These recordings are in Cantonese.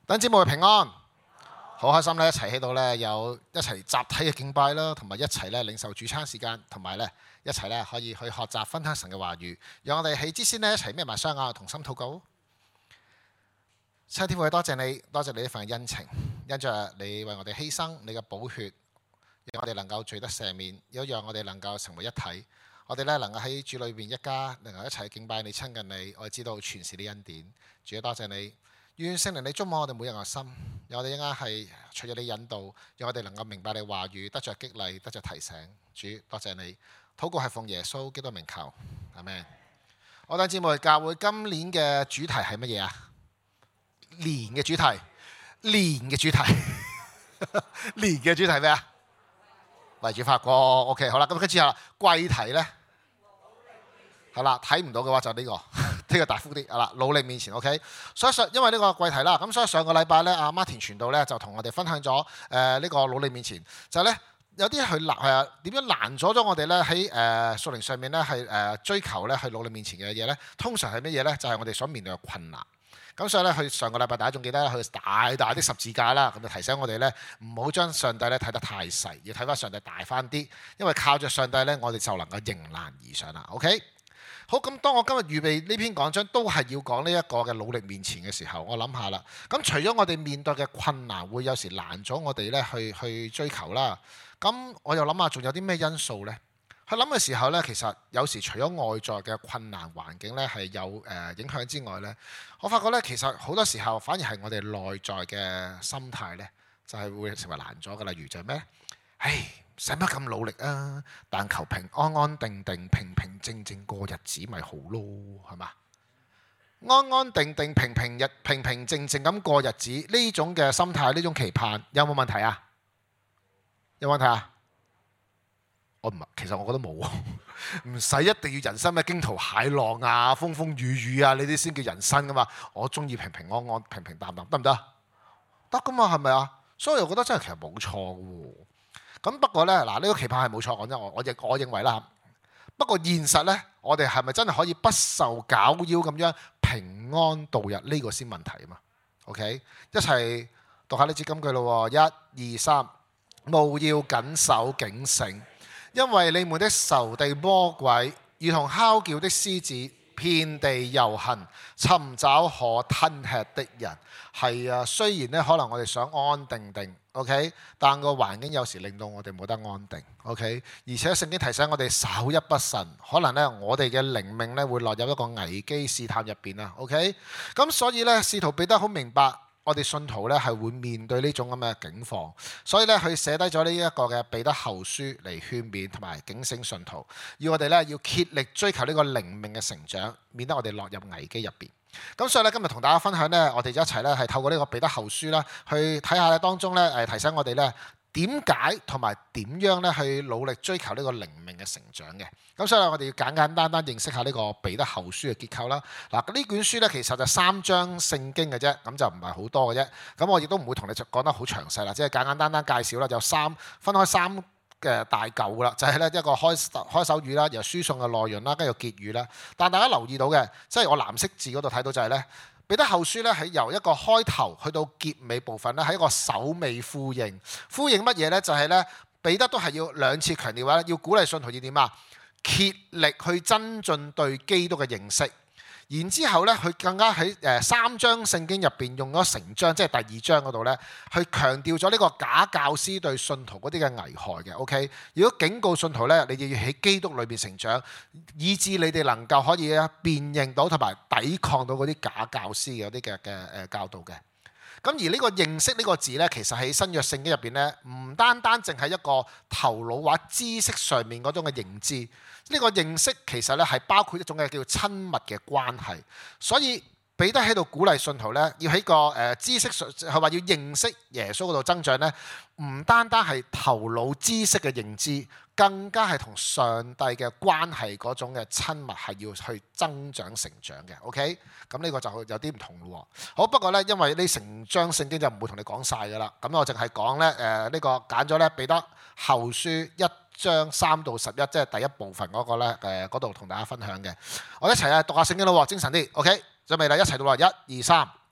等姊妹平安，好開心咧，一齊喺度咧，有一齊集體嘅敬拜啦，同埋一齊咧領受主餐時間，同埋咧一齊咧可以去學習分享神嘅話語。讓我哋喺之先呢，一齊眯埋雙眼，同心禱告。親愛的天父，多謝你，多謝你呢份恩情，因着你為我哋犧牲，你嘅寶血，讓我哋能夠罪得赦免，亦都讓我哋能夠成為一體。我哋咧能夠喺主裏邊一家，能夠一齊敬拜你、親近你。我哋知道全是你恩典，主啊，多謝你。願聖靈你觸摸我哋每一個心，讓我哋應該係隨著你引導，讓我哋能夠明白你話語，得着激勵，得着提醒。主，多謝你。禱告係奉耶穌基督名求，阿們。我哋姊妹教會今年嘅主題係乜嘢啊？年嘅主題，年嘅主題，年嘅主題咩啊？為主發光。OK， 好啦，咁跟住啊，季題呢？係啦，睇唔到嘅話就呢個。呢個大幅啲啦，努力面前 OK。所以因為呢個季題啦，咁所以上個禮拜咧，阿 Martin 傳道咧就同我哋分享咗呢個努力面前，就係咧有啲去點樣攔阻咗我哋咧喺屬靈上面咧係追求咧去努力面前嘅嘢咧，通常係乜嘢咧？就係我哋所面對嘅困難。咁所以咧，佢上個禮拜大家仲記得佢大大的十字架啦，咁就提醒我哋咧唔好將上帝咧睇得太細，要睇翻上帝大翻啲，因為靠着上帝咧，我哋就能夠迎難而上啦。OK。好，咁當我今日預備呢篇講章都係要講呢一個嘅努力面前嘅時候，我諗下啦。咁除咗我哋面對嘅困難會有時攔咗我哋咧去追求啦，咁我又諗下仲有啲咩因素呢？去諗嘅時候呢，其實有時除咗外在嘅困難環境呢係有影響之外呢，我發覺呢，其實好多時候反而係我哋內在嘅心態呢，就係會成為攔咗嘅。例如就係咩？使乜咁努力啊？但求平安安定定、平平靜靜過日子咪好咯，係嘛？安安定定、平平靜靜咁過日子，呢種嘅心態、呢種期盼，有冇問題啊？有冇問題啊？其實我覺得冇，唔使一定要人生咩驚濤駭浪啊、風風雨雨啊，呢啲先叫人生噶嘛。我中意平平安安、平平淡淡，得唔得？得噶嘛，係咪啊？所以我覺得真係其實冇錯喎。咁不過呢，嗱，呢個期盼係冇錯，講真，我認為啦。不過現實呢，我哋係咪真係可以不受攪擾咁樣平安度日？呢個先問題啊嘛。OK， 一齊讀下呢節金句咯。1、2、3，務要謹守警醒，因為你們的仇敵魔鬼如同哮叫的獅子，遍地遊行，尋找可吞吃的人。係啊，雖然呢，可能我哋想安安定定。OK， 但個環境有時令到我哋冇得安定。OK， 而且聖經提醒我哋稍一不慎，可能咧我哋嘅靈命咧會落入一個危機試探入邊啊。OK， 咁所以咧，使徒彼得好明白我哋信徒咧係會面對呢種咁嘅境況，所以咧佢寫低咗呢一個嘅彼得後書嚟勸勉同埋警醒信徒，要我哋咧要竭力追求呢個靈命嘅成長，免得我哋落入危機入邊。咁所以咧，今日同大家分享呢，我哋一齊咧係透過呢個彼得後書啦，去睇下咧當中咧提醒我哋咧點解同埋點樣咧去努力追求呢個靈命嘅成長嘅。咁所以我哋要簡簡單單認識下呢個彼得後書嘅結構啦。嗱，呢卷書咧其實就3章聖經嘅啫，咁就唔係好多嘅啫。咁我亦都唔會同你講得好詳細啦，即係簡簡單單介紹啦，就分開3嘅大嚿啦，就係咧一個開首語啦，由書信嘅內容啦，跟住結語啦。但大家留意到嘅，即係我藍色字嗰度睇到就係咧，彼得後書咧係由一個開頭去到結尾部分咧，係一個首尾呼應。呼應乜嘢咧？就係咧，彼得都係要2次強調話，要鼓勵信徒要點啊？竭力去增進對基督嘅認識。然之後咧，佢更加喺3章聖經入邊用咗成章，即係第2章嗰度咧，去強調咗呢個假教師對信徒嗰啲嘅危害嘅。OK， 如果警告信徒咧，你哋要喺基督裏邊成長，以致你哋能夠可以辨認到同埋抵抗到嗰啲假教師嘅嗰啲嘅教導嘅。咁而呢個認識呢個字呢，其實喺新約聖經入邊呢，唔單單淨係一個頭腦或知識上面嗰種嘅認知，呢個認識其實呢係包括一種嘅叫親密嘅關係。所以彼得喺度鼓勵信徒呢，要喺個知識上，係話要認識耶穌嗰度增長呢，唔單單係頭腦知識嘅認知，更加係同上帝嘅關係嗰種嘅親密係要去增長成長嘅。OK， 咁呢個就有啲唔同咯。好，不過呢，因為呢成章聖經就唔會同你講晒㗎啦，咁我淨係講呢呢個揀咗呢彼得後書1章3到11，即係第一部分嗰個呢嗰度同大家分享嘅。我一齊讀下聖經咯，精神啲。OK，準備啦，一齊讀啦，1、2、3。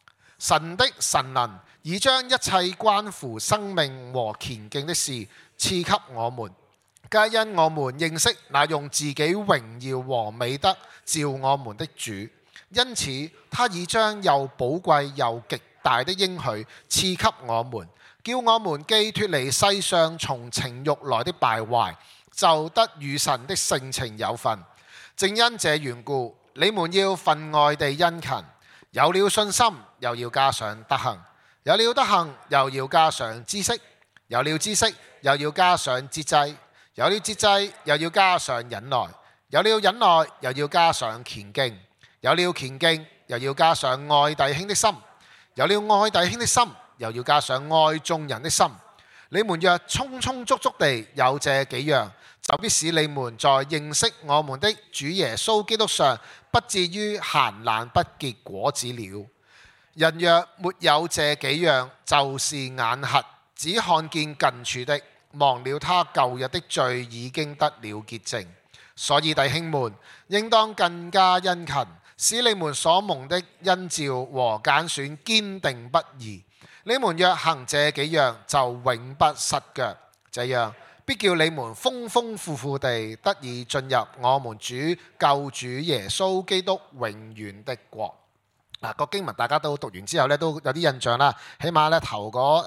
神的神能已將一切關乎生命和虔敬的事賜給我們，皆因我們認識那用自己榮耀和美德召我們的主。因此他已將又寶貴又極大的應許賜給我們，叫我們既脫離世上從情慾來的敗壞，就得與神的性情有份。正因這緣故，你們要分外地殷勤。有了信心，又要加上德行；有了德行，又要加上知識；有了知識，又要加上節制；有了節制，又要加上忍耐；有了忍耐，又要加上虔敬；有了虔敬，又要加上愛弟兄的心；有了愛弟兄的心，又要加上愛眾人的心。你們若充充足足地有這幾樣，就必使你們在認識我們的主耶穌基督上，不至於閒懶不結果子了。人若沒有這幾樣，就是眼瞎，只看見近處的，忘了他舊日的罪已經得了潔淨。所以弟兄們，應當更加殷勤，使你們所蒙的恩召和揀選堅定不移。你們若行這幾樣，就永不失腳。這樣必叫你們豐豐富富地得以進入我們主救主耶穌基督永遠的國。個經文大家都讀完之後咧，都有啲印象啦。起碼咧頭嗰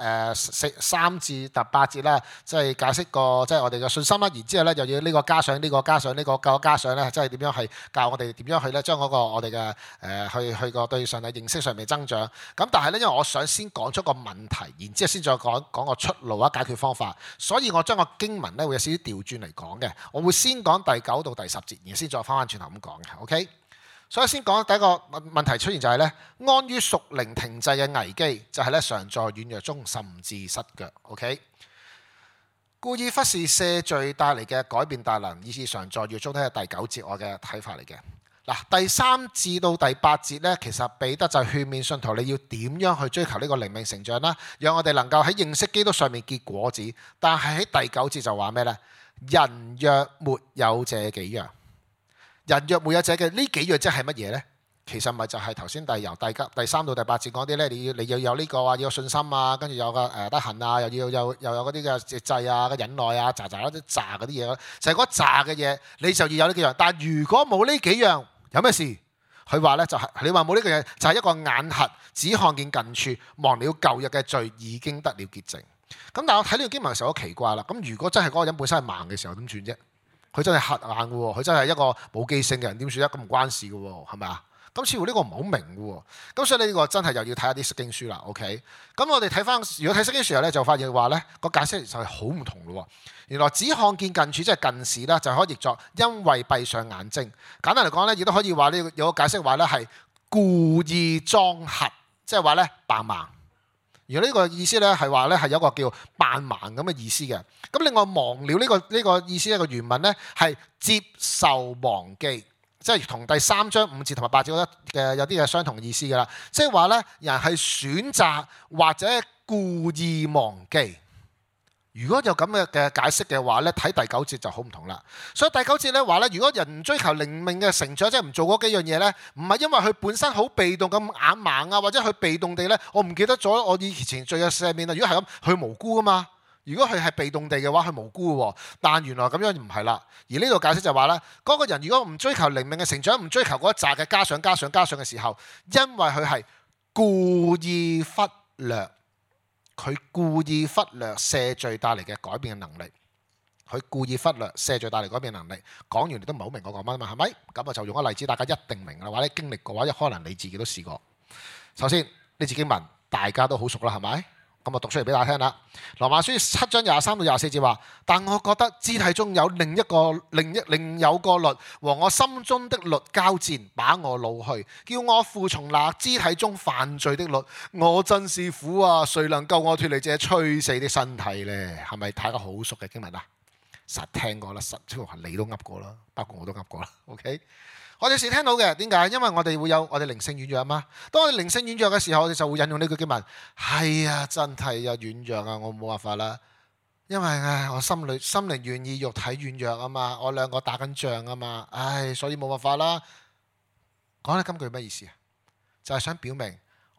3至8節啦，即係解釋個即係我哋嘅信心啦。然之後咧又要呢個加上呢個加上呢個加上咧，即係點樣係教我哋點樣去咧將嗰個我哋嘅去個對上嘅認識上面增長。咁但係咧，因為我想先講出個問題，然之後先再講個出路啊解決方法，所以我將個經文咧會有少少調轉嚟講嘅。我會先講第9到第10節，然後先再翻轉頭咁講嘅。OK。所以先講第一個問題出現就係咧，安於屬靈停滯嘅危機就係咧常在軟弱中甚至失腳。OK， 故意忽視赦罪帶嚟嘅改變大能，以致常在軟弱中，呢係第9節我嘅睇法嚟嘅。嗱，第3至到第8節咧，其實彼得就勸勉信徒你要點樣去追求呢個靈命成長啦，讓我哋能夠喺認識基督上面結果子。但係喺第9節就話咩呢？人若沒有這幾樣。人若沒有這嘅呢幾樣，即係乜嘢呢？其實咪就係頭先由第3到第8節講啲呢。你要有呢個啊，要有信心啊，跟住有個德行啊，又有嗰啲嘅節制啊、忍耐啊，嗰啲嗰啲嘢咯，就係嗰扎嘅嘢，你就要有呢幾樣。但係如果冇呢幾樣，有咩事？佢話呢，就係你話冇呢個嘢，就係一個眼瞎，只看見近處，忘了舊日嘅罪已經得了潔淨。咁但係我睇呢個經文嘅時候好奇怪啦。咁如果真係嗰個人本身係盲嘅時候點算啫？佢真係瞎眼嘅喎，佢真係一個冇記性嘅人，點算咧？咁唔關事嘅喎，係咪啊？咁似乎呢個唔係好明嘅喎。咁所以呢個真係又要睇下啲釋經書啦。OK， 咁我哋睇翻，如果睇釋經書咧，就發現話咧個解釋就係好唔同咯。原來只看見近處即係近視啦，就可以譯作因為閉上眼睛。簡單嚟講咧，亦都可以話呢有個解釋話咧係故意裝瞎，即係話咧扮盲。而呢個意思咧係話咧係有一個叫扮盲咁嘅意思嘅。咁另外忘了呢個意思，一個原文咧係接受忘記，即係同第3章5節同埋8節嘅有啲嘅相同意思㗎啦。即係話咧人係選擇或者故意忘記。如果有咁嘅解釋嘅話咧，睇第9節就好唔同啦。所以第9節咧話咧，如果人唔追求靈命嘅成長，即係唔做嗰幾樣嘢咧，唔係因為佢本身好被動咁眼盲啊，或者佢被動地咧，我唔記得咗我以前罪嘅赦免啊。如果係咁，佢無辜㗎嘛。如果佢係被動地嘅話，佢無辜喎。但原來咁樣唔係啦。而呢度解釋就話咧，嗰個人如果唔追求靈命嘅成長，唔追求嗰一紮嘅加上嘅時候，因為佢係故意忽略。佢故意忽略赦罪帶嚟嘅改變嘅能力，佢故意忽略赦罪帶嚟改變嘅能力。講完你都唔係好明我講乜啊嘛，係咪？咁我就用個例子，大家一定明啦，或者經歷過，或者可能你自己都試過。首先呢節經文大家都好熟啦，係咪？咁我讀出嚟俾大家聽啦。羅馬書7章23到24節話：但我覺得肢體中有另有個律和我心中的律交戰，把我擄去，叫我服從那肢體中犯罪的律。我真是苦啊！誰能救我脫離這催死的身體呢？係咪大家好熟嘅經文啊？實聽過啦，實你都噏過啦，包括我都噏過啦。OK。我哋時聽到嘅，點解？因為我哋會有我哋靈性軟弱啊嘛。當我哋靈性軟弱嘅時候，我哋就會引用呢句經文。係啊，真係有軟弱啊，我冇辦法啦。因為我心靈願意，肉體軟弱啊嘛。我兩個打緊仗啊嘛。所以冇辦法啦。講呢金句咩意思啊？就係想表明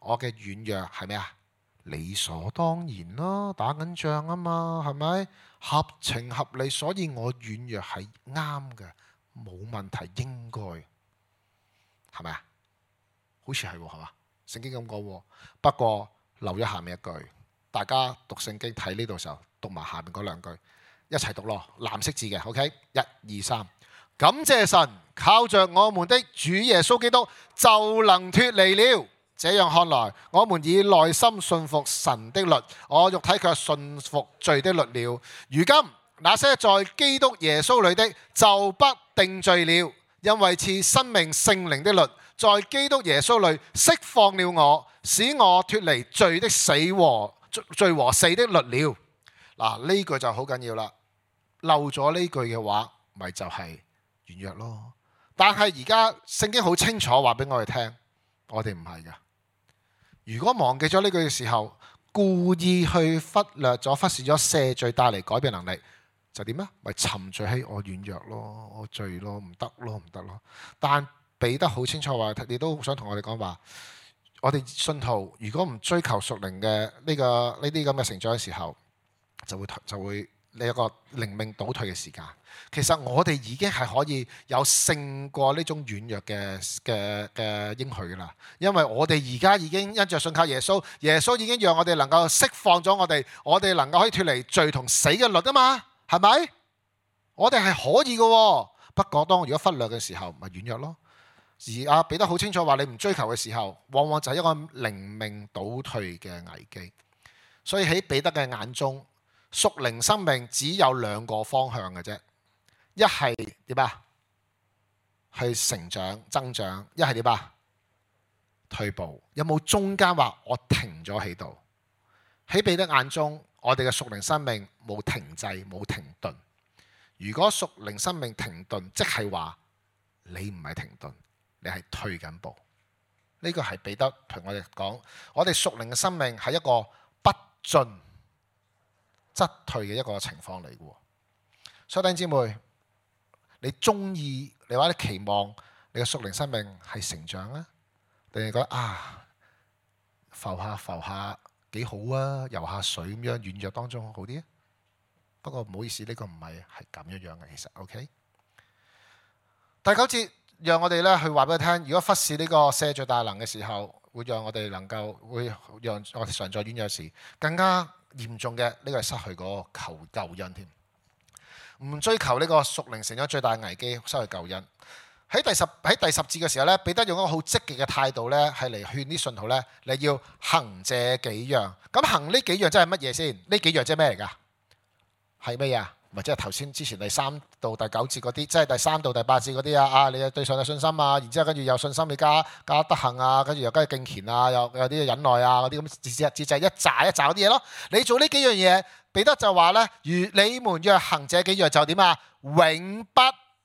我嘅軟弱係咩啊？理所當然咯，打緊仗啊嘛，係咪？合情合理，所以我軟弱係啱嘅，冇問題，應該係咪啊？好似係喎，係嘛？聖經咁講喎，不過留咗下面一句，大家讀聖經睇呢度時候，讀埋下面嗰兩句，一齊讀咯，藍色字嘅 ，OK， 1、2、3，感謝神，靠着我們的主耶穌基督就能脫離了。這樣看來，我們以內心信服神的律，我肉體卻信服罪的律了。如今那些在基督耶穌裏的就不定罪了，因為賜生命聖靈的律在基督耶穌裏釋放了我，使我脫離罪的死和罪和死的律了。嗱，呢句就好緊要啦，漏咗呢句嘅話，咪就係軟弱咯。但係而家聖經好清楚話俾我哋聽，我哋唔係㗎。如果忘記咗呢句嘅時候，故意去忽視咗赦罪帶嚟改變能力，就點啊？咪沉醉喺我軟弱咯，我罪咯，唔得咯，唔得咯。但彼得好清楚話，你都想同我哋講話，我哋信徒如果唔追求屬靈嘅呢啲咁嘅成長嘅時候，就會你有個靈命倒退嘅時間。其實我哋已經係可以有勝過呢種軟弱嘅應許㗎啦，因為我哋而家已經因着信靠耶穌，耶穌已經讓我哋能夠釋放咗我哋能夠可以脫離罪同死嘅律啊嘛，係咪？我哋係可以嘅，不過當如果忽略嘅時候，咪軟弱咯。而阿彼得好清楚話，你唔追求嘅時候，往往就係一個靈命倒退嘅危機。所以喺彼得嘅眼中，屬靈生命只有兩個方向嘅啫。一係點啊？去成長增長，一係點啊？退步。有冇中間話我停咗喺度？喺彼得眼中，我哋嘅屬靈生命冇停滯，冇停頓。如果屬靈生命停頓，即係話你唔係停頓，你係退緊步。呢個係彼得同我哋講，我哋屬靈嘅生命係一個不進則退嘅一個情況嚟嘅。所以弟兄姊妹，你中意你或者期望你嘅屬靈生命係成長啊，定係覺得浮下幾好啊，游下水咁樣軟弱當中好啲啊？不過唔好意思，呢個唔係咁樣嘅，其實 OK。第9節讓我哋咧去話俾佢聽，如果忽視呢個赦罪大能嘅時候，會讓我哋常在軟弱時更加嚴重嘅呢個係失去嗰個救恩添。唔追求呢個屬靈成長最大危機，失去救恩。喺第十節嘅時候咧，彼得用一個好積極嘅態度咧，係嚟勸啲信徒咧，你要行這幾樣。咁行呢幾樣真係乜嘢先？呢幾樣即係咩嚟㗎？係咩啊？咪即係頭先之前第3到第9節嗰啲，即係第3到第8節嗰啲啊！你對上帝信心啊，然之後跟住有信心，你加德行啊，跟住又跟住敬虔啊，有啲忍耐啊，嗰啲咁節制一紮嗰啲嘢咯。你做呢幾樣嘢，彼得就話咧，如你們若行這幾樣就點啊？永不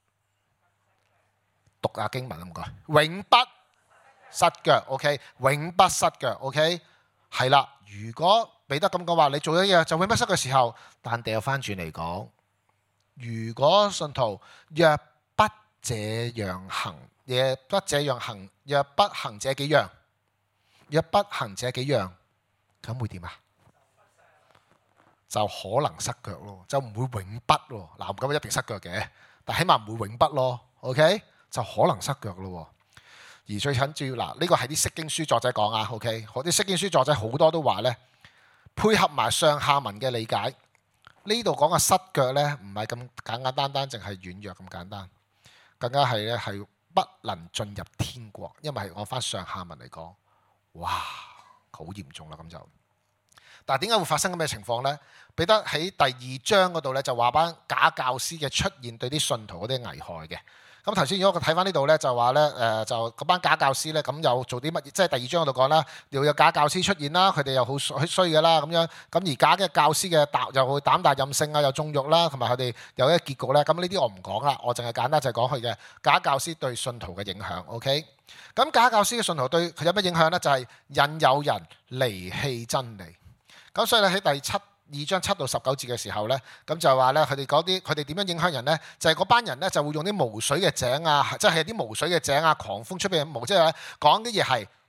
讀下經文啊，唔該，永不失腳 ，OK， 永不失腳 ，OK， 係啦。如果彼得咁講話，你做咗嘢就永不失嘅時候，但掉翻轉嚟講，如果信徒若不這樣行，若不行這幾樣，咁會點啊？就可能失腳咯，就唔會永不咯。嗱，唔敢一定失腳嘅，但起碼唔會永不咯。OK， 就可能失腳咯。而最緊要嗱，呢個係啲釋經書作者講啊。OK， 啲釋經書作者好多都話呢，配合埋上下文嘅理解，呢度講嘅失腳呢，唔係咁簡簡單單淨係軟弱咁簡單，更加係咧係不能進入天國，因為按翻上下文嚟講，哇，好嚴重啦咁就。但係點解會發生咁嘅情況呢？彼得喺第2章嗰度呢，就話班假教師嘅出現對啲信徒嗰啲危害嘅。咁頭先如果我睇翻呢度呢，就話呢，就嗰班假教師呢，咁又做啲乜嘢？即係第2章嗰度講啦，又有假教師出現啦，佢哋又好衰嘅啦咁樣。咁而假嘅教師嘅又會膽大任性啊，又縱慾啦，同埋佢哋有一個結局呢。咁呢啲我唔講啦，我淨係簡單就係講佢嘅假教師對信徒嘅影響。OK， 咁假教師嘅信徒對佢有咩影響呢？就係引誘人離棄真理。咁所以咧喺第2章7到19節嘅時候呢，咁就話呢，佢哋點樣影響人呢？就係嗰班人呢，就會用啲無水嘅井啊，即係啲無水嘅井啊，狂風出邊嘅無，即係講啲嘢係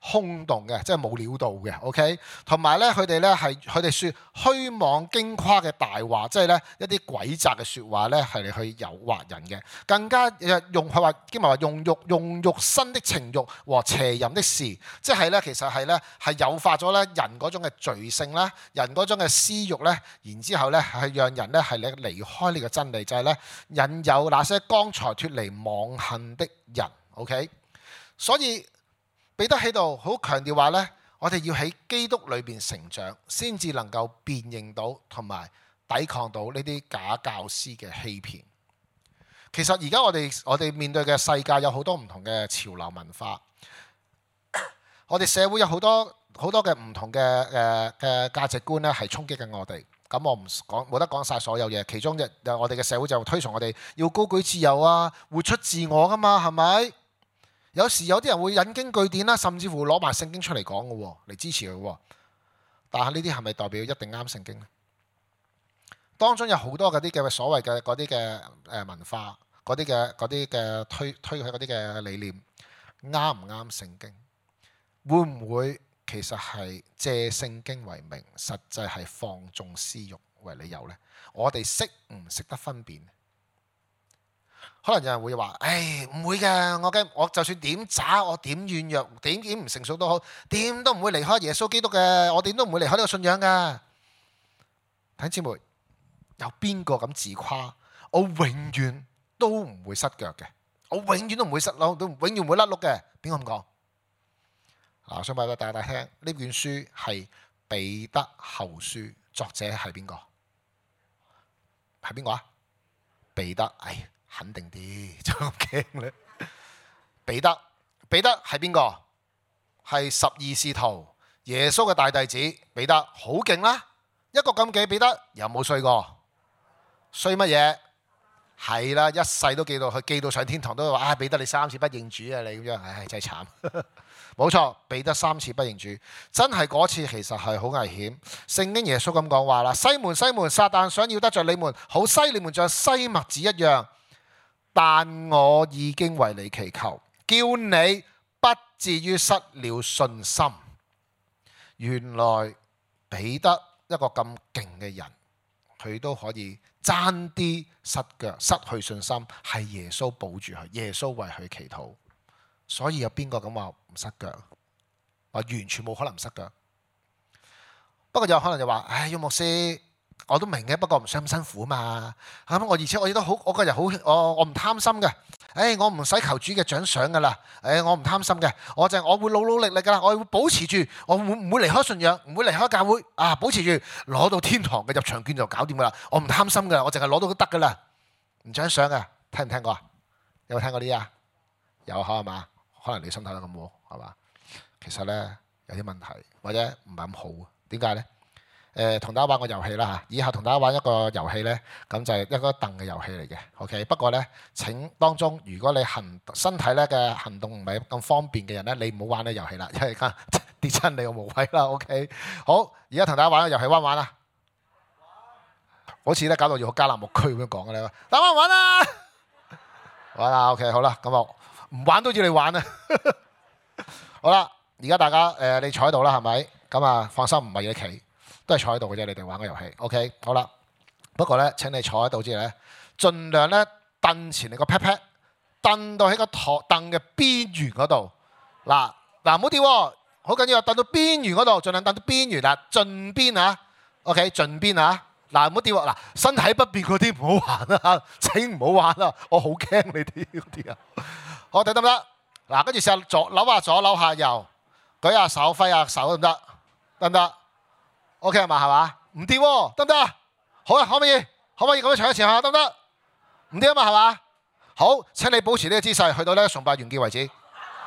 空洞嘅，即係冇料到嘅。OK， 同埋咧佢哋咧係佢哋説虛妄矜誇嘅大話，即係咧一啲詭詐嘅説話咧係嚟去誘惑人嘅。更加用佢話經文話用肉身的情慾和邪淫的事，即係咧其實係咧係誘發咗咧人嗰種嘅罪性啦，人嗰種嘅私慾咧，然之後咧係讓人咧係離開呢個真理，就係咧引誘那些剛才脫離妄恨的人。OK， 所以彼得喺度好強調話呢，我哋要喺基督裏邊成長，先至能夠辨認到同埋抵抗到呢啲假教師嘅欺騙。其實而家我哋面對嘅世界有好多唔同嘅潮流文化，我哋社會有好多嘅唔同嘅價值觀咧，係衝擊緊我哋。咁我唔講，冇得講晒所有嘢。其中我哋嘅社會就推崇我哋要高舉自由啊，活出自我噶嘛，係咪？有時有啲人會引經據典啦，甚至乎攞埋聖經出嚟講嘅喎，嚟支持佢喎。但係呢啲係咪代表一定啱聖經呢？當中有好多嗰啲嘅所謂嘅嗰啲嘅文化，嗰啲嘅推佢嗰啲嘅理念，啱唔啱聖經？會唔會其實係借聖經為名，實際係放縱私慾為理由呢？我哋識唔識得分辨？可能有人會話：唔會嘅，我就算點渣，我點軟弱，點唔成熟都好，點都唔會離開耶穌基督嘅，我點都唔會離開呢個信仰嘅。弟兄姊妹，有邊個咁自誇？我永遠都唔會失腳嘅，我永遠都唔會失路，都永遠唔會甩碌嘅。邊個咁講？我想話俾大家聽，呢卷書係彼得後書，作者係邊個？係邊個啊？彼得，肯定啲，就咁驚咧。彼得係邊個？係12使徒，耶穌嘅大弟子。彼得好勁啦，一個咁嘅彼得有冇衰過？衰乜嘢？係啦，一世都記到佢，記到上天堂都話：彼得你3次不認主啊！你咁樣，真係慘。冇錯，彼得3次不認主，真係嗰次其實係好危險。聖經耶穌咁講話啦：西門西門，撒旦想要得著你們，好篩你們像篩麥子一樣。但我已經為你祈求，叫你不至於失了信心。原來彼得一個咁勁嘅人，佢都可以爭啲失腳，失去信心，係耶穌保住佢，耶穌為佢祈禱。所以有邊個咁話唔失腳？話完全冇可能唔失腳。不過有可能就話：余牧師，我都明嘅，不過唔想咁辛苦嘛。而且我亦都好，我個人好，我唔貪心嘅。我唔使求主嘅獎賞噶啦。我唔貪心嘅，我會努力噶啦。我會保持住，我唔會離開信仰，唔會離開教會啊！保持住攞到天堂嘅入場券就搞掂噶啦。我唔貪心噶，我淨係攞到都得噶啦，唔獎賞嘅。聽唔聽過啊？有冇聽過呢啲啊？有係嘛？可能你心態都咁喎，係嘛？其實呢，有啲問題，或者唔係咁好。點解呢？同大家玩個遊戲啦嚇，以下同大家玩一個遊戲呢，咁就係一個凳嘅遊戲嚟嘅。OK， 不過呢，請當中如果你身體咧嘅行動唔係咁方便嘅人呢，你唔好玩呢個遊戲啦，因為跌親你個無謂啦。OK， 好，而家同大家玩個遊戲，玩唔玩啊？好似咧搞到要加納牧區咁樣講嘅咧，打唔玩啊？玩啦 ，OK， 好啦，咁我唔玩都要你玩啊！好啦，而家大家你坐喺度啦，係咪？咁啊，放心，唔係你企，都係坐喺度嘅啫。你哋玩個遊戲 ，OK， 好啦。不過咧，請你坐喺度之後咧，盡量咧蹬前你個 pat pat，蹬到喺個凳嘅邊緣嗰度。嗱，唔好跌喎，好緊要啊！蹬到邊緣嗰度，盡量蹬到邊緣啦，盡邊啊 ，OK， 盡邊啊。嗱，唔好跌喎！嗱，身體不便嗰啲唔好玩啊，請唔好玩啊！我好驚你哋嗰啲啊。好，睇得唔得？嗱，跟住試下扭下左，扭下右，舉下手，揮下手得唔得？得唔得 ？OK 係嘛？唔跌喎，得唔得？好啊，可唔可以咁樣坐一次下？得唔得？唔跌啊嘛，係嘛？好，請你保持呢個姿勢，去到呢崇拜完結為止。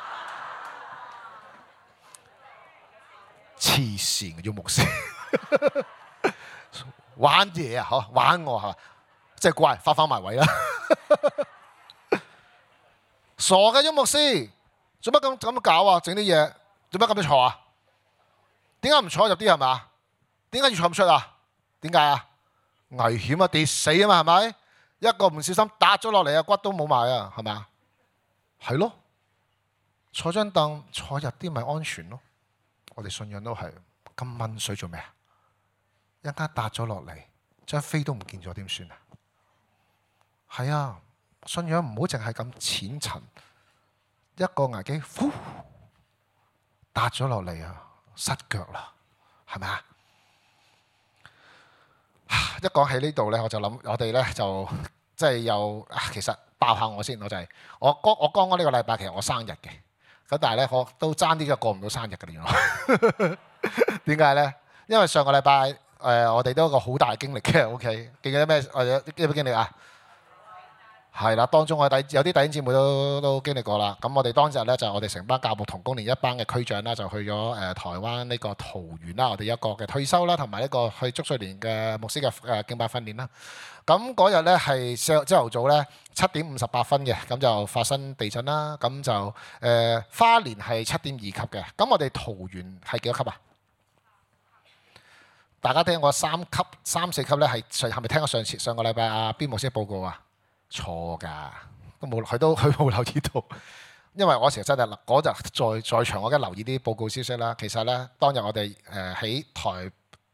黐線嘅，要牧師玩嘢啊！嗬，玩我係嘛？即係怪，翻埋位啦！傻嘅，邱牧師，做乜咁搞啊？整啲嘢，做乜咁樣坐啊？點解唔坐入啲係嘛？點解要坐咁出啊？點解啊？危險啊，跌死啊嘛，係咪？一個唔小心打咗落嚟啊，骨都冇埋啊，係咪啊？係咯， 坐張凳坐入啲咪安全咯。我哋信仰都係咁問水做咩啊？一間搭咗落嚟，張飛都唔見咗，點算啊？係啊，信仰唔好淨係咁淺層，一個危機，呼，搭咗落嚟啊，失腳啦，係咪啊？一講起呢度呢，我就諗我哋呢就即係又其實爆下我先，我就係我剛剛呢個禮拜其實我生日嘅。咁但係咧，我都爭啲嘅過唔到生日嘅原來。點解咧？因為上個禮拜我哋都有個好大嘅經歷嘅。OK，記唔記得咩？我有啲咩經歷啊？係啦，當中我有啲弟兄姊妹都經歷過啦。咁我哋當日咧就我哋成班教牧同工連一班嘅區長啦，就去咗台灣呢個桃園啦。我哋一個嘅退休啦，同埋一個去祝歲年嘅牧師嘅敬拜訓練啦。咁嗰日咧係朝頭早咧7:58嘅，咁就發生地震啦。咁就花蓮係7.2級嘅。咁我哋桃園係幾多級啊？大家聽過3級、3、4級咧係咪聽過上個禮拜阿邊牧師報告啊？錯㗎，佢冇留意到，因為我成日真係嗰日在場，我梗係留意啲報告消息啦。其實咧，當日我哋喺台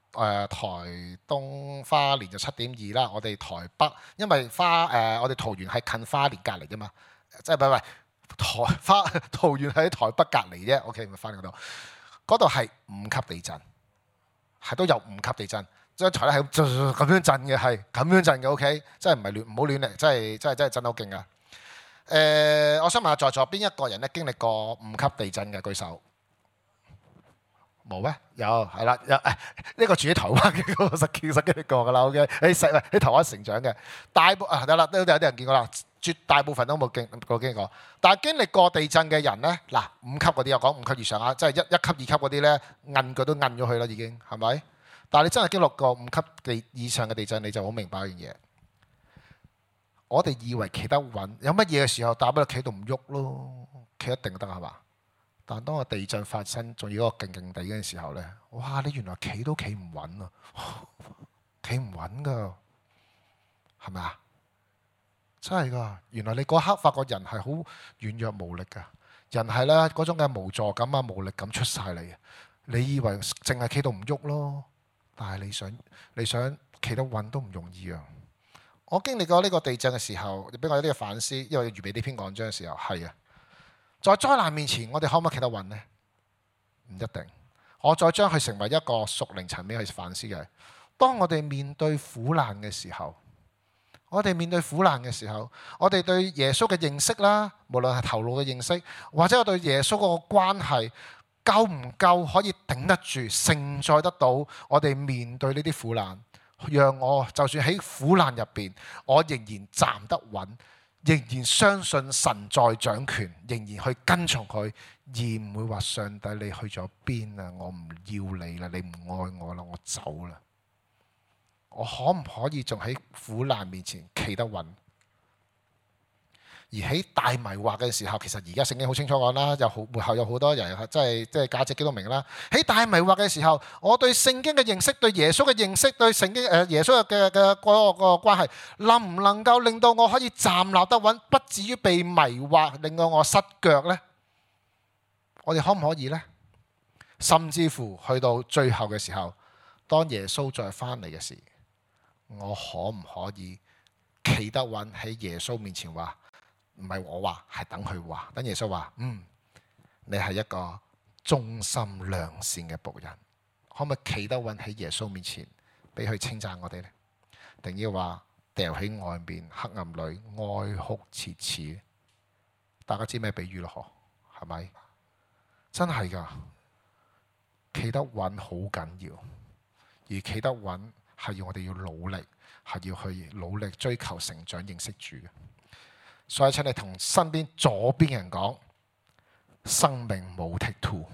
東花蓮就7.2啦，我哋台北因為我哋桃園係近花蓮隔離啫嘛，即係唔係桃園喺台北隔離啫。OK， 咪花蓮嗰度係5級地震，係都有5級地震。張台咧係咁樣震嘅，係咁樣震嘅。OK， 真係唔好亂嚟，真係震得好勁噶。我想問下在座邊一個人咧經歷過5級地震嘅舉手？冇咩？有係啦，呢個住喺台灣嘅嗰個其實經歷過噶啦。OK， 喺台灣成長嘅得啦，都有啲人見過啦。絕大部分都冇經過，但係經歷過地震嘅人咧，嗱5級嗰啲，我講5級以上啊，即係1級、2級嗰啲咧，摁腳都摁咗去啦，已經係咪？但係你真係經歷過5級以上嘅地震，你就好明白一樣嘢。我哋以為企得穩，有乜嘢嘅時候，大不了企到唔喐咯，企一定得係嘛？但係當個地震發生，仲要一個勁勁地嘅時候咧，哇！你原來企都企唔穩啊，企唔穩噶，係咪啊？真係噶，原來你嗰刻發覺人係好軟弱無力噶，人係咧嗰種嘅無助感啊、無力感出晒嚟。你以為淨係企到唔喐咯？但係你想企得穩都唔容易啊！我經歷過呢個地震嘅時候，俾我有啲嘅反思，因為要預備呢篇講章嘅時候，係啊，在災難面前，我哋可唔可以企得穩呢？唔一定。我再將佢成為一個屬靈層面去反思嘅。當我哋面對苦難嘅時候，我哋對耶穌嘅認識啦，無論係頭腦嘅認識，或者我對耶穌嗰個關係，夠唔夠可以頂得住、承載得到我哋面對呢啲苦難，讓我就算喺苦難入邊，我仍然站得穩，仍然相信神在掌權，仍然去跟從佢，而唔會話上帝你去咗邊啊？我唔要你啦，你唔愛我啦，我走啦。我可唔可以仲喺苦難面前企得穩？而喺大迷惑嘅時候，其實而家聖經好清楚講啦，背後有好多人即係價值幾都明啦。喺大迷惑嘅時候，我對聖經嘅認識、對耶穌嘅認識、對聖經耶穌嘅嗰個關係，能唔能夠令到我可以站立得穩，不至於被迷惑，令到我失腳呢？我哋可唔可以呢？甚至乎去到最後嘅時候，當耶穌再翻嚟嘅時候，我可唔可以企得穩喺耶穌面前話？唔係我話，係等佢話。等耶穌話：你係一個忠心良善嘅僕人，可唔可以企得穩喺耶穌面前，俾佢稱讚我哋呢？定要話掉喺外面黑暗裏哀哭切齒？大家知咩比喻咯？嗬，係咪？真係噶，企得穩好緊要，而企得穩係要我哋要努力，係要去努力追求成長，認識主嘅。所以請你同身邊左邊人講，生命冇 take two。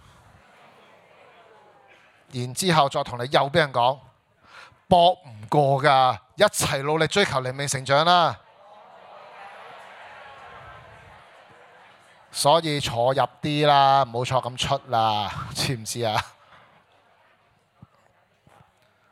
然之後再同你右邊人講，搏唔過㗎，一齊努力追求靈命成長啦。所以坐入啲啦，唔好坐咁出啦，知唔知啊？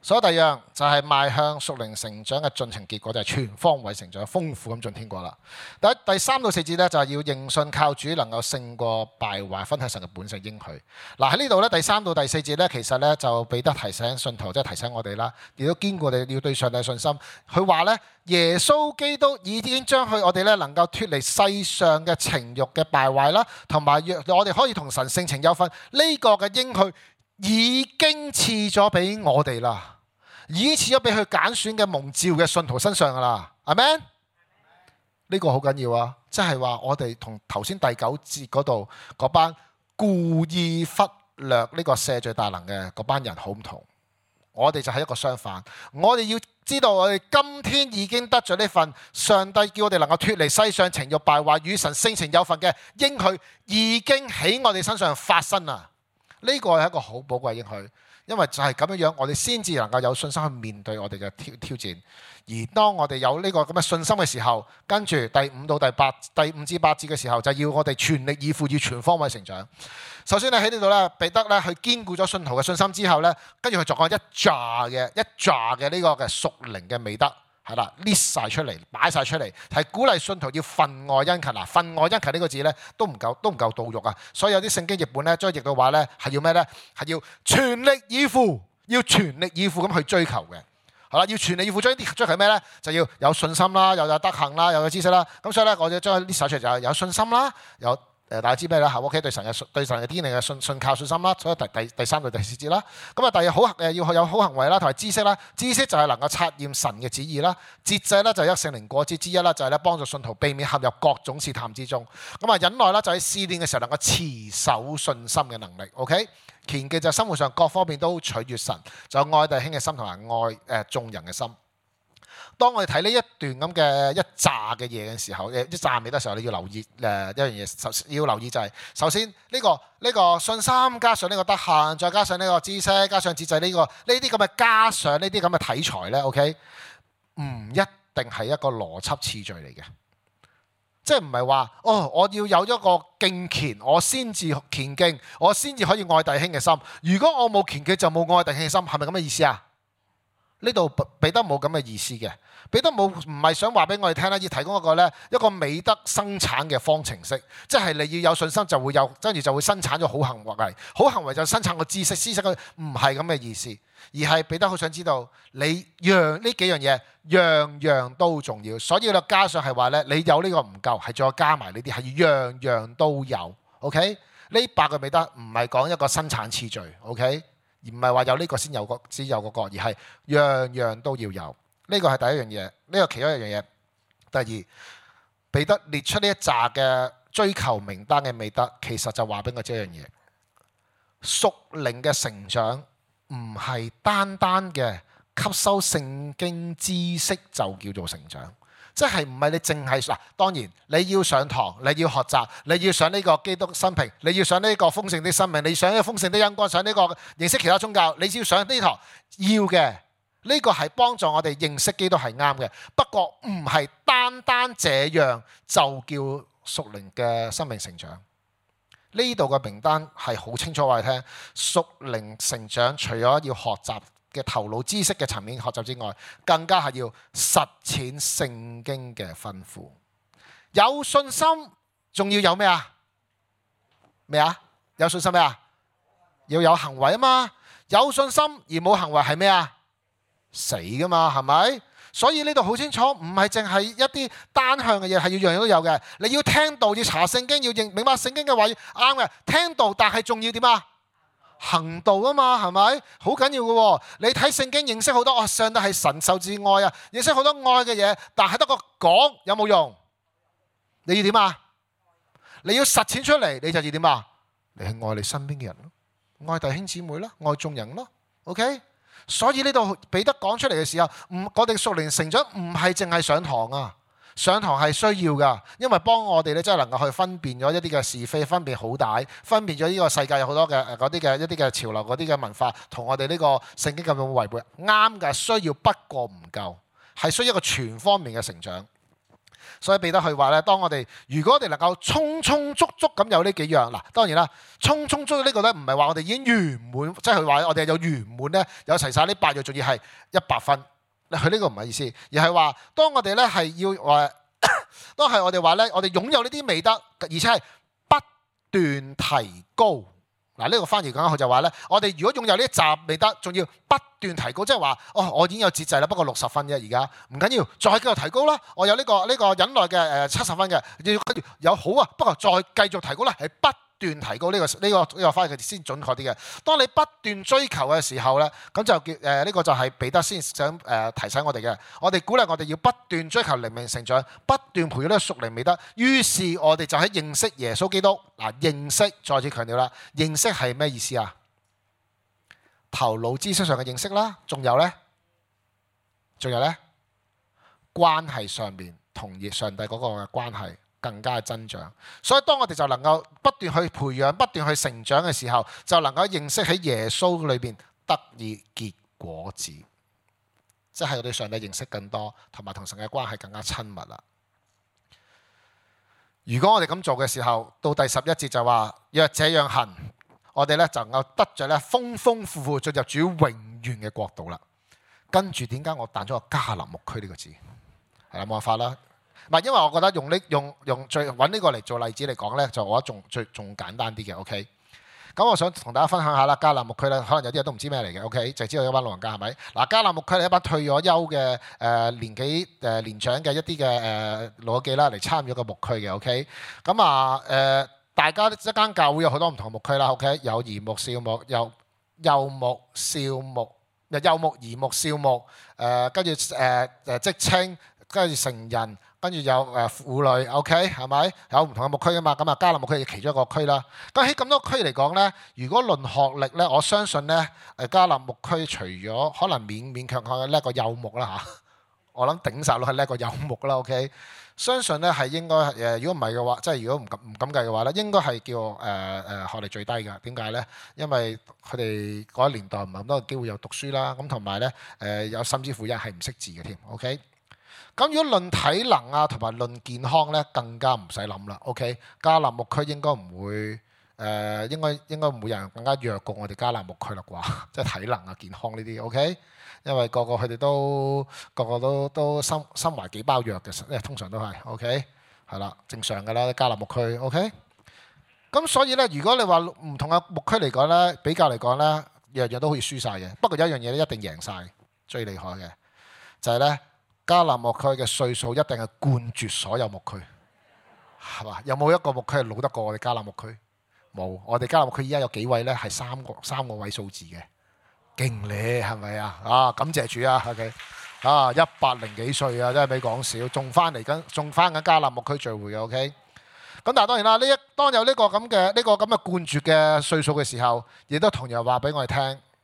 所以第二樣就係邁向屬靈成長嘅進程結果，就係全方位成長，豐富咁進天國啦。第3到4節咧就係要認信靠主能夠勝過敗壞，分享神嘅本性應許。嗱喺呢度咧第3到第4節咧，其實咧就彼得提醒信徒，即係提醒我哋啦，亦都堅固我哋要對上帝信心。佢話咧耶穌基督已經將我哋咧能夠脫離世上嘅情慾嘅敗壞啦，同埋我哋可以同神性情有份呢個嘅應許已經賜咗俾我哋啦。已經賜咗俾佢揀選嘅蒙召嘅信徒身上噶啦，阿們？呢個好緊要啊！即係話我哋同頭先第9節嗰度嗰班故意忽略呢個赦罪大能嘅嗰班人好唔同。我哋就係一個相反。我哋要知道我哋今天已經得咗呢份上帝叫我哋能夠脫離世上情慾敗壞與神性情有份嘅應許，已經喺我哋身上發生啦。呢個係一個好寶貴嘅應許。因為就係咁樣，我哋先至能夠有信心去面對我哋嘅挑戰。而當我哋有呢個咁嘅信心嘅時候，跟住第5至8節嘅時候，就要我哋全力以赴，要全方位成長。首先咧喺呢度咧，彼得咧去堅固咗信徒嘅信心之後咧，跟住佢作講一紮嘅呢個嘅屬靈嘅美德。係啦，list 曬出嚟，擺曬出嚟，係鼓勵信徒要分外殷勤啊！分外殷勤呢個字咧都唔夠到肉啊！所以有啲聖經譯本咧將譯到話咧係要咩咧？係要全力以赴，要全力以赴咁去追求嘅。好啦，要全力以赴追求係咩咧？就要有信心啦，又有德行啦，又有知識啦。咁所以咧，我哋將 list 曬出嚟就係有信心啦，有。大家知咩啦？OK，對神嘅天命嘅信靠信心啦，所以第3到第4節啦。咁啊，第二要有好行為啦，同埋知識啦。知識就係能夠察驗神嘅旨意啦。節制咧就係一聖靈果子之一啦，就係咧幫助信徒避免陷入各種試探之中。咁啊，忍耐啦就喺試煉嘅時候能夠持守信心嘅能力。OK，虔敬就生活上各方面都取悅神，就有愛弟兄嘅心同埋愛眾人嘅心。當我哋睇呢一段咁嘅一紮嘅嘢嘅時候，一紮美德嘅時候，你要留意一樣嘢，要留意就係首先呢個信心加上呢個德行，再加上呢個知識，加上節制呢啲咁嘅加上呢啲咁嘅體裁咧 ，OK， 唔一定係一個邏輯次序嚟嘅，即係唔係話我要有一個敬虔，我先至虔敬，我先至可以愛弟兄嘅心。如果我冇虔敬就冇愛弟兄嘅心，係咪咁嘅意思啊？呢度彼得冇咁嘅意思嘅，彼得唔係想話俾我哋聽啦，要提供一個美德生產嘅方程式，即係你要有信心就會有，跟住就會生產咗好行為，好行為就生產個知識，知識唔係咁嘅意思，而係彼得好想知道你讓呢幾樣嘢樣樣都重要，所以咧加上係話咧，你有呢個唔夠，係再加埋呢啲，係樣樣都有。OK， 呢8個美德唔係講一個生產次序。OK。而唔係話有呢個先有嗰個，而係樣樣都要有。呢個係第一樣嘢，呢個其中一樣嘢。第二，彼得列出呢一紮嘅追求名單嘅美德，其實就話俾我知一樣嘢：屬靈嘅成長唔係單單嘅吸收聖經知識就叫做成長。即係唔係你淨係嗱，當然你要上堂，你要學習，你要上呢個基督生平，你要上呢個豐盛的生命，你上呢個豐盛的恩光，上呢個認識其他宗教，你只要上呢堂要嘅，呢個係幫助我哋認識基督係啱嘅。不過唔係單單這樣就叫屬靈嘅生命成長。呢度嘅名單係好清楚話你聽，屬靈成長除咗要學習嘅頭腦知識嘅層面學習之外，更加係要實踐聖經嘅吩咐。有信心仲要有咩啊？有信心咩啊？要有行為啊嘛。有信心而冇行為係咩啊？死噶嘛，係咪？所以呢度好清楚，唔係淨係一啲單向嘅嘢，係要樣樣都有嘅。你要聽道，要查聖經，要明白聖經嘅話，啱嘅。聽道，但係仲要點啊？行道啊嘛，係咪？好緊要嘅喎。你睇聖經認識好多，上帝係神受至愛啊，認識好多愛嘅嘢，但係得個講有冇用？你要點啊？你要實踐出嚟，你就要點啊？你係愛你身邊嘅人咯，愛弟兄姊妹咯，愛眾人咯。OK， 所以呢度彼得講出嚟嘅時候，我哋屬靈成長唔係淨係上堂啊。上堂係需要㗎，因為幫我哋咧真係能夠去分辨咗一啲嘅是非，分辨好歹，分辨咗呢個世界有好多嘅嗰啲嘅一啲嘅潮流，嗰啲嘅文化同我哋呢個聖經咁樣違背，啱嘅，需要，不過唔夠，係需要一個全方面嘅成長。 所以彼得佢話咧，如果我哋能夠充充足足咁有呢幾樣，嗱當然啦，充充足足呢個咧唔係話我哋已經圓滿，即係佢話我哋有圓滿咧，有齊晒呢8樣，仲要係100分。佢呢個唔係意思，而係話當我哋咧係要話，當係我哋話咧，我哋擁有呢啲美德，而且係不斷提高。嗱，呢個翻譯講佢就話咧，我哋如果擁有呢一集美德，仲要不斷提高，即係話，我已經有節制啦，不過60分啫，而家唔緊要，再繼續提高啦。我有呢個忍耐嘅70分嘅，跟住有好啊，不過再繼續提高啦，係不斷提高呢個翻譯嘅先準確啲嘅。當你不斷追求嘅時候咧，咁就叫呢個就係彼得先想提醒我哋嘅。我哋鼓勵我哋要不斷追求靈命成長，不斷培養呢個屬靈美德。於是我哋就喺認識耶穌基督。嗱，認識再次強調啦，認識係咩意思啊？頭腦知識上嘅認識啦，仲有呢？關係上面同上帝嗰個嘅關係更加增長。所以當我哋就能夠不斷去培養、不斷去成長嘅時候，就能夠認識喺耶穌裏邊得以結果子，即係我哋上帝認識更多，同埋同神嘅關係更加親密啦。如果我哋咁做嘅時候，到第11節就話，若這樣行，我哋咧就能夠得着咧豐豐富富進入主永遠嘅國度啦。跟住點解我彈咗個迦南牧區呢個字？係啦，冇辦法啦。唔係，因為我覺得用最揾呢個嚟做例子嚟講咧，就我覺得仲簡單啲嘅。OK。咁我想同大家分享下啦，迦南牧區咧，可能有啲人都唔知咩嚟嘅，OK，就知道一班老人家係咪？嗱，迦南牧區係一班退咗休嘅年紀年長嘅一啲嘅老友記啦，嚟參與一個牧區嘅，OK。咁大家一間教會有好多唔同嘅牧區啦，OK，有兒牧、少牧、幼牧、少牧、幼牧、兒牧、少牧，跟住職青，跟住成人。跟住有婦女 ，OK 係咪？有唔同嘅牧區㗎嘛？咁迦南牧區係其中一個區啦。咁喺咁多區嚟講呢，如果論學歷呢，我相信呢迦南牧區除咗可能勉強叻過幼牧啦嚇，我諗頂晒落係叻過幼牧啦。OK， 相信呢係應該如果唔係嘅話，即係如果唔敢計嘅話呢，應該係叫學歷最低㗎。點解呢？因為佢哋嗰一年代唔係咁多機會有讀書啦。咁同埋呢有甚至乎有人係唔識字嘅添。OK。咁如果論體能啊，同埋論健康咧，更加唔使諗啦。OK， 迦南牧區應該唔會應該唔會有人更加弱過我哋迦南牧區啦啩，即係體能啊、健康呢啲。OK， 因為佢哋都心懷幾包藥嘅，通常都係 OK， 係啦，正常㗎啦，迦南牧區 OK。咁所以咧，如果你話唔同嘅牧區嚟講咧，比較嚟講咧，樣樣都可以輸晒嘅。不過有一樣嘢咧，一定贏晒，最厲害嘅就係咧。迦南牧區嘅歲數一定係冠絕所有牧區，係嘛？有冇一個牧區係老得過我哋迦南牧區？冇，我哋迦南牧區依家有幾位呢？係三個位數字嘅，勁咧係咪啊？啊，感謝主啊 ！OK， 啊100幾歲啊，真係未講少，仲翻緊迦南牧區聚會嘅 OK。咁但係當然啦，當有呢個咁嘅冠絕嘅歲數嘅時候，亦都同樣話俾我哋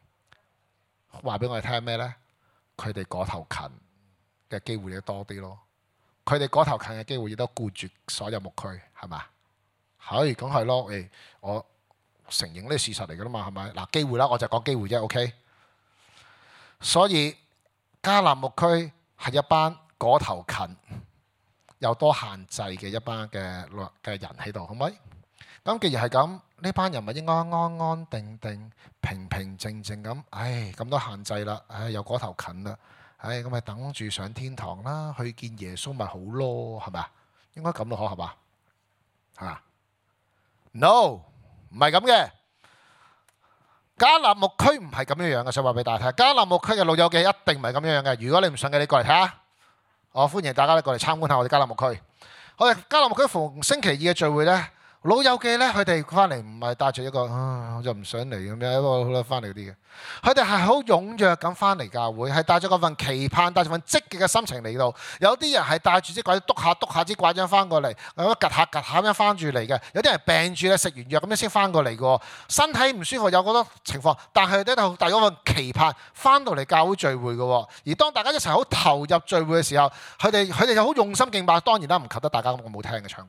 聽咩呢？佢哋嗰頭近嘅機會亦多啲咯，佢哋嗰頭近嘅機會亦都冠絕所有牧區，係咪？係，咁係咯。我承認呢個事實嚟㗎啦嘛，係咪？嗱，機會啦，我就講機會啫。OK， 所以迦南牧區係一班嗰頭近又多限制嘅一班嘅人喺度，係咪？咁既然係咁，呢班人咪應該安安定定、平平靜靜咁。咁多限制啦，又嗰頭近啦。咁咪等住上天堂啦，去見耶穌咪好咯，係咪啊？應該咁咯，係嘛？係 No， 唔係咁嘅。迦南牧區唔係咁樣嘅，想話俾大家聽。迦南牧區嘅老友記一定唔係咁樣嘅。如果你唔信嘅，你過嚟睇下。我歡迎大家過嚟參觀下我哋迦南牧區。我哋迦南牧區逢星期二嘅聚會呢，老友記呢，佢哋翻嚟唔係帶住一個我就唔想嚟咁樣，不過好啦翻嚟嗰啲嘅，佢哋係好踴躍咁翻嚟教會，係帶咗嗰份期盼，帶住份積極嘅心情嚟到。有啲人係帶住支拐杖篤下支拐杖翻過嚟，趌下咁樣翻住嚟嘅。有啲人病住咧，食完藥咁樣先翻過嚟嘅，身體唔舒服有好多情況，但係佢哋帶咗份期盼翻到嚟教會聚會嘅。而當大家一齊好投入聚會嘅時候，佢哋就好用心敬拜。當然啦，唔及得大家咁好聽嘅唱歌。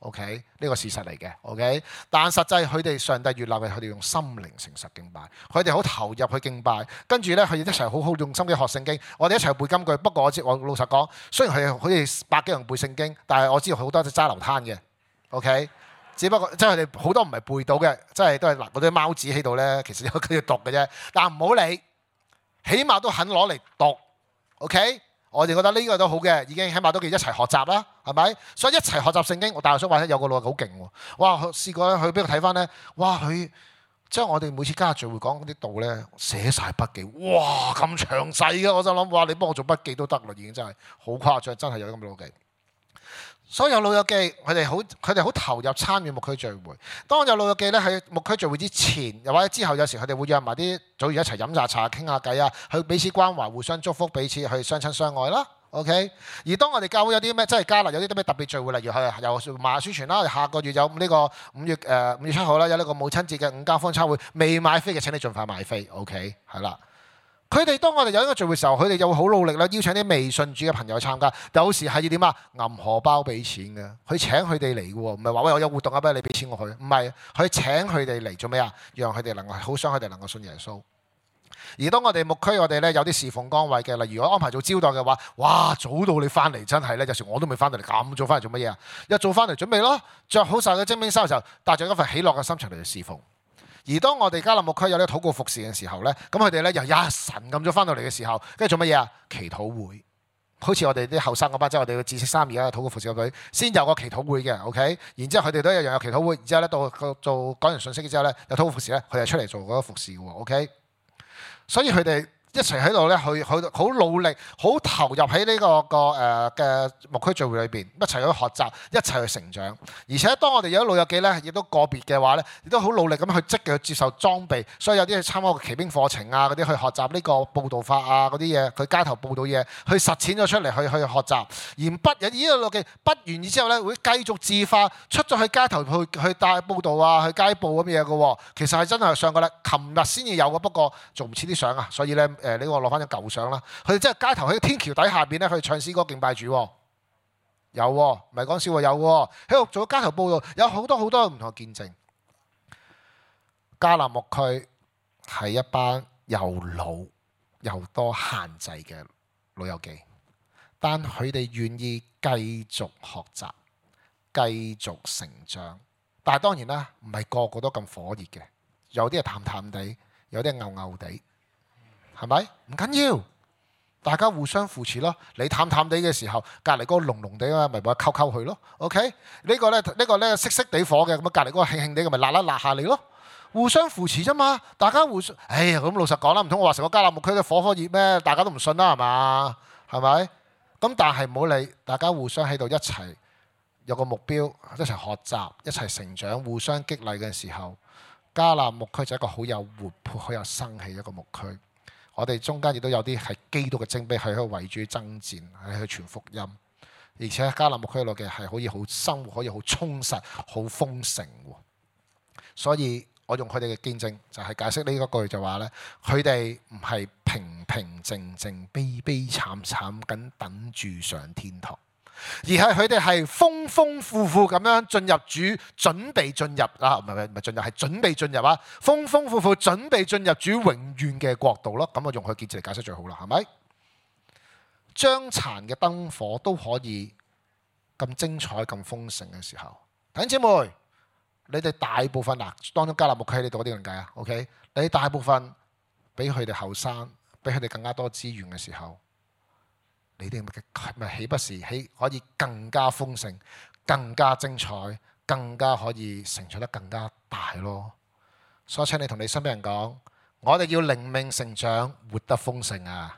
OK， 呢個事實嚟嘅。OK， 但實際佢哋上帝悅納嘅，佢哋用心靈誠實敬拜，佢哋好投入去敬拜，跟住呢，佢哋一齊好好用心機學聖經，我哋一齊背金句。不過我老實講，雖然佢哋好似百幾人背聖經，但係我知道好多都揸流攤嘅。OK， 只不過即係佢哋好多唔係背到嘅，即係都係嗰啲貓紙喺度呢，其實有佢要讀嘅啫。但唔好理，起碼都肯攞嚟讀。OK。我哋覺得呢個都好嘅，已經起碼都叫一齊學習啦，係咪？所以一齊學習聖經。我大學想話有個老友好勁喎，哇！試過咧，佢俾我睇翻咧，哇！佢將我哋每次家聚會講嗰啲道咧寫晒筆記，哇！咁詳細嘅，我就諗哇，你幫我做筆記都得啦，已經真係好誇張，真係有咁嘅老記。所以有老友記，佢哋好投入參與牧區聚會。當有老友記咧喺牧區聚會之前，又或者之後，有時佢哋會約埋啲組員一齊飲下茶、傾下偈啊，去彼此關懷、互相祝福、彼此去相親相愛啦。OK。而當我哋教會有啲咩，即係加納有啲咩特別聚會，例如係由馬宣傳啦，下個月有呢個5月7號啦，有呢個母親節嘅午間方餐會，未買飛嘅請你盡快買飛。OK， 係啦。佢哋當我哋有呢個聚會嘅時候，佢哋就會好努力啦，邀請啲未信主嘅朋友去參加。有時係要點啊？銀荷包俾錢嘅，佢請佢哋嚟嘅喎，唔係話喂我有活動啊，不如你俾錢我去，唔係，佢請佢哋嚟做咩啊？讓佢哋能夠好想佢哋能夠信耶穌。而當我哋牧區我哋咧有啲侍奉崗位嘅，例如如果安排做招待嘅話，哇早到你翻嚟真係咧，有時我都未翻到嚟，咁早翻嚟做乜嘢啊？一早翻嚟準備咯，着好晒嘅精兵衫嘅時候，帶著一份喜樂嘅心情嚟侍奉。而當我哋迦南牧區有啲禱告服侍嘅時候呢，咁佢哋呢又一晨咁早翻到嚟嘅時候，跟住做乜嘢啊？祈禱會，好似我哋啲後生嗰班，即係我哋嘅知識三而家禱告服侍嗰隊，先有個祈禱會嘅 ，OK。然之後佢哋都一樣有祈禱會，然之後呢到做講完信息之後呢，有禱告服侍呢，佢哋出嚟做嗰個服侍嘅喎 ，OK。所以佢哋一齊喺度咧，去好努力，好投入喺呢嘅牧區聚會裏邊，一齊去學習，一齊去成長。而且當我哋有啲老友記咧，亦都個別嘅話咧，亦都好努力咁去積極去接受裝備。所以有啲去參加個騎兵課程啊，嗰啲去學習呢個佈道法啊，嗰啲嘢，佢街頭佈道嘢，去實踐咗出嚟，去學習。而有啲老友記畢完業之後咧，會繼續自發出咗去街頭去帶佈道啊，去街佈咁嘢嘅喎。其實係真係上個禮琴日先至有嘅，不過做唔切啲相啊，所以咧呢個攞翻張舊相啦。佢哋真係街頭喺天橋底下邊咧去唱詩歌敬拜主，有唔係講笑喎，有喎喺度做街頭佈道，有好多好多唔同嘅見證。迦南牧區係一班又老又多限制嘅老友記，但佢哋願意繼續學習、繼續成長。但係當然啦，唔係個個都咁火熱嘅，有啲係淡淡地，有啲係牛牛地。係咪？唔緊要，大家互相扶持咯。你淡淡地嘅時候，隔離嗰個濃濃地啊，咪話溝溝佢咯。OK，呢個咧熄熄地火嘅，咁啊隔離嗰個興興地嘅，咪辣下你咯。互相扶持啫嘛，大家互相。哎呀，咁老實講啦，唔通我話成個迦南牧區嘅火熱咩？大家都唔信啦，係嘛？係咪？咁但係唔好理，大家互相喺度一齊有個目標，一齊學習，一齊成長，互相激勵嘅時候，迦南牧區就係一個好有活潑、好有生氣一個牧區。我哋中間亦都有啲係基督嘅精兵，係去為主爭戰，係去傳福音。而且迦南牧區內嘅係可以好生活，可以好充實、好豐盛。所以我用佢哋嘅見證，就係解釋呢一句就話呢，佢哋唔係平平靜靜、悲悲慘慘咁等住上天堂，而係佢哋係豐豐富富咁樣進入主，準備進入啊，唔係進入，係準備進入啊，豐豐富富準備進入主永遠嘅國度咯。咁我用佢見證嚟解釋最好啦，係咪？將殘嘅燈火都可以咁精彩、咁豐盛嘅時候，弟兄姊妹，你哋大部分當中迦南牧區喺呢度嗰啲人計啊 ，OK？ 你大部分比佢哋後生，比佢哋更加多資源嘅時候，你哋咪豈不是可以更加豐盛、更加精彩、更加可以成長得更加大咯？所以請你同你身邊人講，我哋要靈命成長，活得豐盛啊！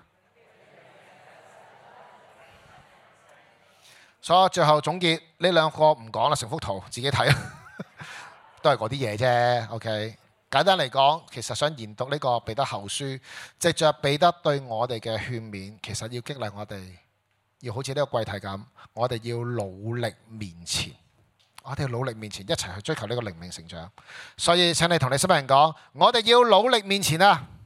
所以最後總結呢兩個唔講啦，成幅圖自己睇啦，都係嗰啲嘢啫。OK， 簡單嚟講，其實想研讀呢個彼得後書，藉着彼得對我哋嘅勸勉，其實要激勵我哋，要好似呢個季題咁，我哋要努力面前，我哋要努力面前一齊去追求呢個靈命成長。所以請你同你身邊人講，我哋要努力面前啊！